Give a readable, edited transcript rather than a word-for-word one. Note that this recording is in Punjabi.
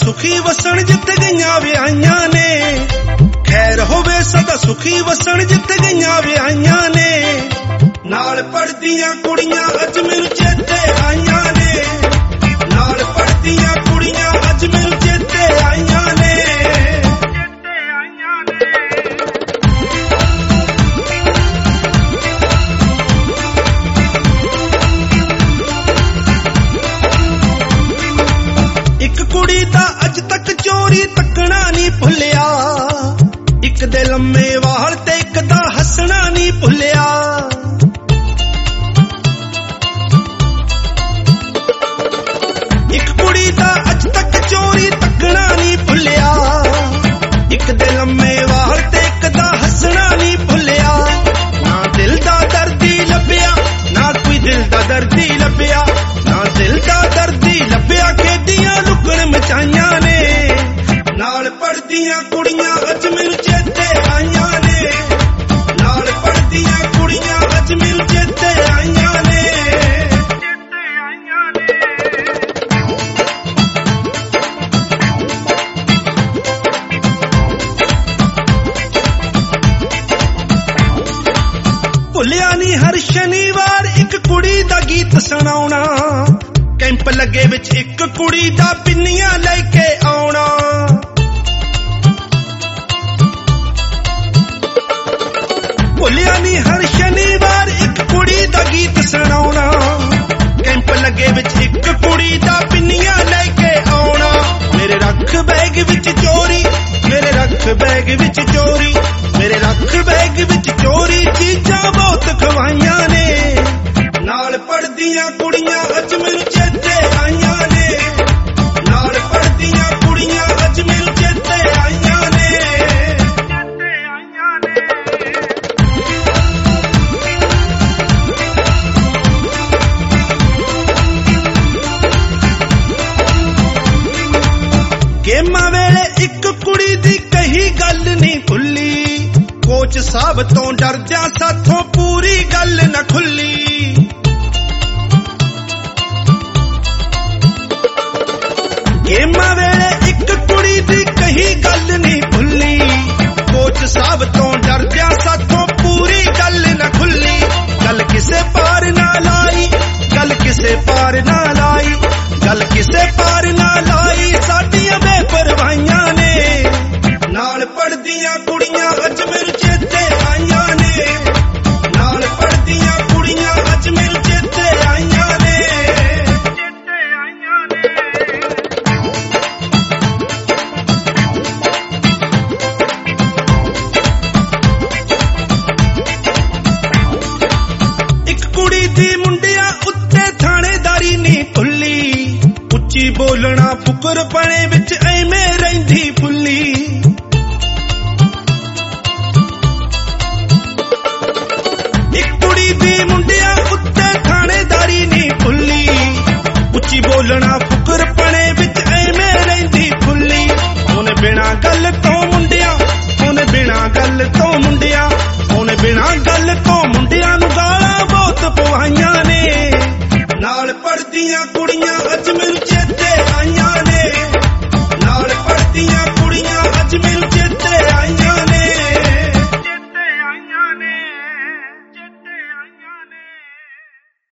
ਸੁਖੀ ਵਸਣ ਜਿੱਥੇ ਗਈਆਂ ਵਿਆਹੀਆਂ ਨੇ। ਖੈਰ ਹੋਵੇ ਸਦਾ ਸੁਖੀ ਵਸਣ ਜਿੱਥੇ ਗਈਆਂ ਵਿਆਹੀਆਂ ਨੇ। ਨਾਲ ਪੜਦੀਆਂ ਕੁੜੀਆਂ ਅੱਜ ਮੈਨੂੰ ਚੇਤੇ ਆਈਆਂ ਨੇ। ਨਾਲ ਪੜਦੀਆਂ ਕੁੜੀਆਂ ਅੱਜ ਮੈਨੂੰ ਚੇਤੇ ਆਈਆਂ ਨੇ। ਇੱਕ ਕੁੜੀ ਦਾ ਅੱਜ ਤੱਕ ਚੋਰੀ ਤੱਕਣਾ ਨਹੀਂ ਭੁੱਲਿਆ। ਇੱਕ ਦੇ ਲੰਮੇ ਵਾਲ ਤੇ ਇੱਕ ਦਾ ਹੱਸਣਾ ਨਹੀਂ ਭੁੱਲਿਆ। ਇੱਕ ਕੁੜੀ ਦਾ ਅੱਜ ਤੱਕ ਚੋਰੀ ਤੱਕਣਾ ਨਹੀਂ ਭੁੱਲਿਆ। ਇੱਕ ਦੇ ਲੰਮੇ ਵਾਲ ਤੇ ਇੱਕ ਦਾ ਹੱਸਣਾ ਨਹੀਂ ਭੁੱਲਿਆ। ਨਾ ਦਿਲ ਦਾ ਦਰਦੀ ਲੱਭਿਆ, ਨਾ ਕੋਈ ਦਿਲ ਦਾ ਦਰਦੀ ਲੱਭਿਆ। ਨਾ ਦਿਲ ਦਾ ਦਰਦੀ ਲੱਭਿਆ, ਖੇਡੀਆਂ ਲੁਕਣ ਮਚਾਈਆਂ ਨੇ। ਨਾਲ ਪੜਦੀਆਂ ਕੁੜੀਆਂ ਅੱਜ ਮੈਨੂੰ ਚੇਤੇ ਆਈਆਂ ਨੇ। ਨਾਲ ਪੜਦੀਆਂ ਕੁੜੀਆਂ ਅੱਜ ਮੈਨੂੰ ਚੇਤੇ ਆਈਆਂ ਨੇ। ਭੁੱਲਿਆ ਨੀ ਹਰ ਸ਼ਨੀਵਾਰ ਇੱਕ ਕੁੜੀ ਦਾ ਗੀਤ ਸੁਣਾਉਣਾ। ਕੈਂਪ ਲੱਗੇ ਵਿੱਚ ਇੱਕ ਕੁੜੀ ਦਾ ਪਿੰਨੀਆਂ ਲੈ ਕੇ ਆਉਣਾ। ਭੁੱਲਿਆ ਨੀ ਹਰ ਸ਼ਨੀਵਾਰ ਇੱਕ ਕੁੜੀ ਦਾ ਗੀਤ ਸੁਣਾਉਣਾ। ਕੈਂਪ ਲੱਗੇ ਵਿੱਚ ਇੱਕ ਕੁੜੀ ਦਾ ਪਿੰਨੀਆਂ ਲੈ ਕੇ ਆਉਣਾ। ਮੇਰੇ ਰੱਖ ਬੈਗ ਵਿੱਚ ਚੋਰੀ, ਮੇਰੇ ਰੱਖ ਬੈਗ ਵਿੱਚ ਚੋਰੀ, ਮੇਰੇ ਰੱਖ ਬੈਗ ਵਿੱਚ ਚੋਰੀ ਚੀਜ਼ਾਂ ਬਹੁਤ ਖਵਾਈਆਂ ਨੇ। ਨਾਲ ਪੜਦੀਆਂ ਕੁੜੀਆਂ ਅੱਜ ਮੈਨੂੰ ਚੇਤੇ ਆਈਆਂ ਨੇ। ਨਾਲ ਪੜਦੀਆਂ ਕੁੜੀਆਂ ਅੱਜ ਮੈਨੂੰ ਚੇਤੇ ਆਈਆਂ ਨੇ। ਗੇਮਾਂ ਵੇਲੇ ਇੱਕ ਕੁੜੀ ਦੀ ਕਹੀ ਗੱਲ ਨਹੀਂ ਭੁੱਲੀ। ਕੋਚ ਸਾਹਿਬ ਤੋਂ ਡਰਦਿਆਂ ਸਾਥੋਂ ਪੂਰੀ ਗੱਲ ਨਾ ਖੁੱਲੀ। ਗੇਮਾਂ ਵੇਲੇ ਇੱਕ ਕੁੜੀ ਦੀ ਕਹੀ ਗੱਲ ਨਹੀਂ ਭੁੱਲੀ। ਕੋਚ ਸਾਹਿਬ ਤੋਂ ਡਰਦਿਆਂ ਸਾਥੋਂ ਪੂਰੀ ਗੱਲ ਨਾ ਖੁੱਲੀ। ਗੱਲ ਕਿਸੇ ਪਾਰ ਨਾ ਲਾਈ, ਗੱਲ ਕਿਸੇ ਪਾਰ ਨਾ ਲਾਈ, ਗੱਲ ਕਿਸੇ ਪਾਰ ਨਾ ਲਾਈ। ਸਾਡੀਆਂ ਬੇਪਰਵਾਹੀਆਂ ਨੇ। ਨਾਲ ਪੜਦੀਆਂ ਕੁੜੀਆਂ ਅੱਜ ਮੈਨੂੰ ਚੇਤੇ ਆਈਆਂ ਨੇ। ਨਾਲ ਪੜਦੀਆਂ ਕੁੜੀਆਂ ਅੱਜ ਮੈਨੂੰ ਚੇਤੇ ਆਈਆਂ ਨੇ। ਇੱਕ ਕੁੜੀ ਦੀ ਮੁੰਡਿਆਂ ਉੱਤੇ ਥਾਣੇਦਾਰੀ ਨਹੀਂ ਭੁੱਲੀ। ਉੱਚੀ ਬੋਲਣਾ ਫੁਕਰਪਣੇ ਵਿੱਚ ਐਵੇਂ ਰਹਿੰਦੀ ਫੁੱਲੀ। ਇੱਕ ਕੁੜੀ ਦੀ ਮੁੰਡਿਆਂ ਉੱਤੇ ਥਾਣੇਦਾਰੀ ਨਹੀਂ ਭੁੱਲੀ। ਉੱਚੀ ਬੋਲਣਾ ਫੁਕਰਪਣੇ ਵਿੱਚ ਐਵੇਂ ਰਹਿੰਦੀ ਫੁੱਲੀ। ਉਹਨੇ ਬਿਨਾਂ ਗੱਲ ਤੋਂ ਮੁੰਡਿਆਂ, ਉਹਨੇ ਬਿਨਾਂ ਗੱਲ ਤੋਂ